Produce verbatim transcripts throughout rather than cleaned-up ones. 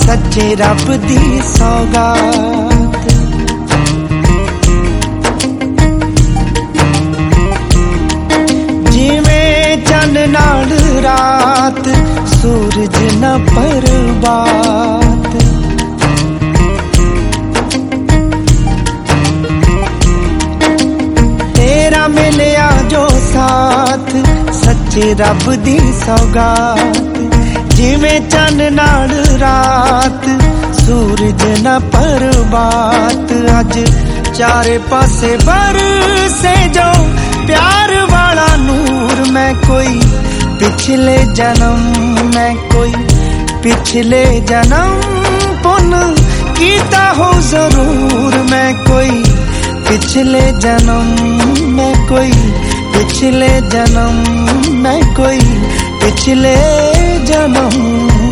सच्चे रब दी सौगात। जिवें चन नाल रात सूरज न परबात। तेरा मिलिया जो साथ सच्चे रब दी सौगात। जिवें चन नाल रात सूरज न परबात। अज चारे पासे बरसे जो प्यार वाला नूर। मैं कोई पिछले जन्म मैं कोई पिछले जन्म पुण्य कीता हो जरूर। मैं कोई पिछले जन्म मैं कोई पिछले जन्म मैं कोई पिछले जन्म।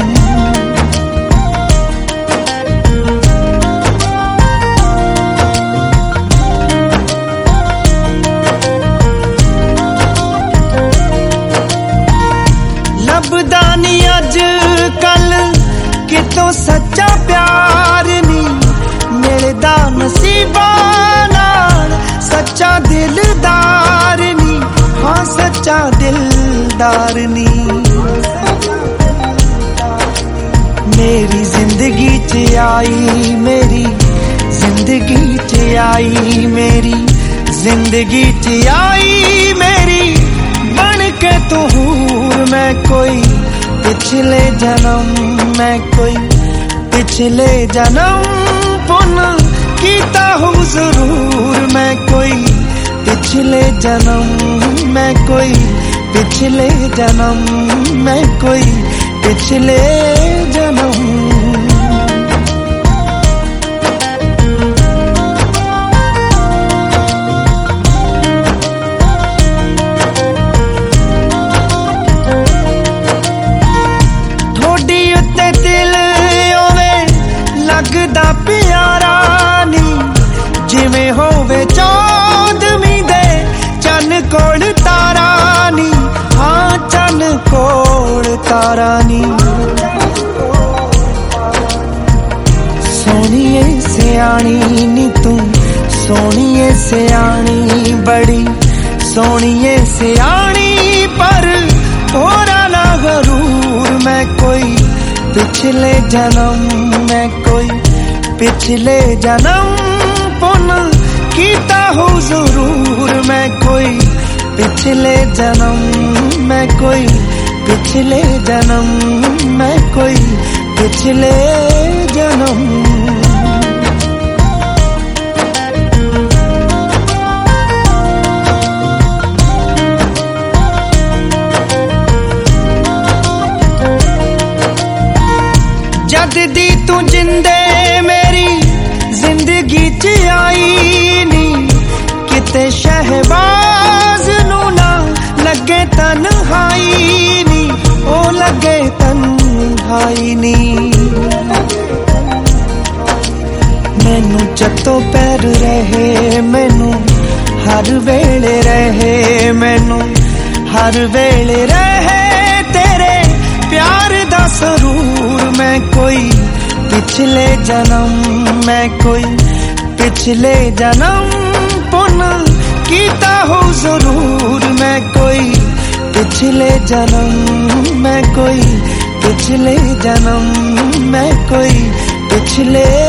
लभदा नी अज कल कितों सच्चा प्यार नी। मिलदा नसीबा नाल सच्चा दिलदार नी। हाँ सच्चा दिलदार नी। मेरी जिंदगी च आई मेरी जिंदगी च आई मेरी जिंदगी च आई मेरी बन के तू हूर। मैं कोई पिछले जन्म मैं कोई पिछले जन्म पुण्य कीता हो जरूर। मैं कोई पिछले जन्म मैं कोई पिछले जन्म मैं कोई पिछले जन्म। लगदा प्यारा नी जिवें होवे चौदवीं दे चन कोल तारा नी। हाँ चन कोल तारा नी। सोहणीए सियाणी नी तू सोहणीए सियाणी बड़ी सोहणीए सियाणी पर होरा ना गरूर। मैं कोई पिछले जन्म मैं कोई पिछले जन्म पुण्य कीता हो जरूर। मैं कोई पिछले जन्म मैं कोई पिछले जन्म मैं कोई पिछले जन्म। जद दी तू जिंदे मेरी जिंदगी च आई नी। किते शहबाज नू ना लगे तन्हाई नी। ओ लगे तन्हाई नी। मैनू जत्तों पैर रहे मैनू हर वेले रहे मैनू हर वेले रहे तेरे प्यार दा सरूर। मैं कोई पिछले जन्म मैं कोई पिछले जन्म पुण्य कीता हो जरूर। मैं कोई पिछले जन्म मैं कोई पिछले जन्म मैं कोई पिछले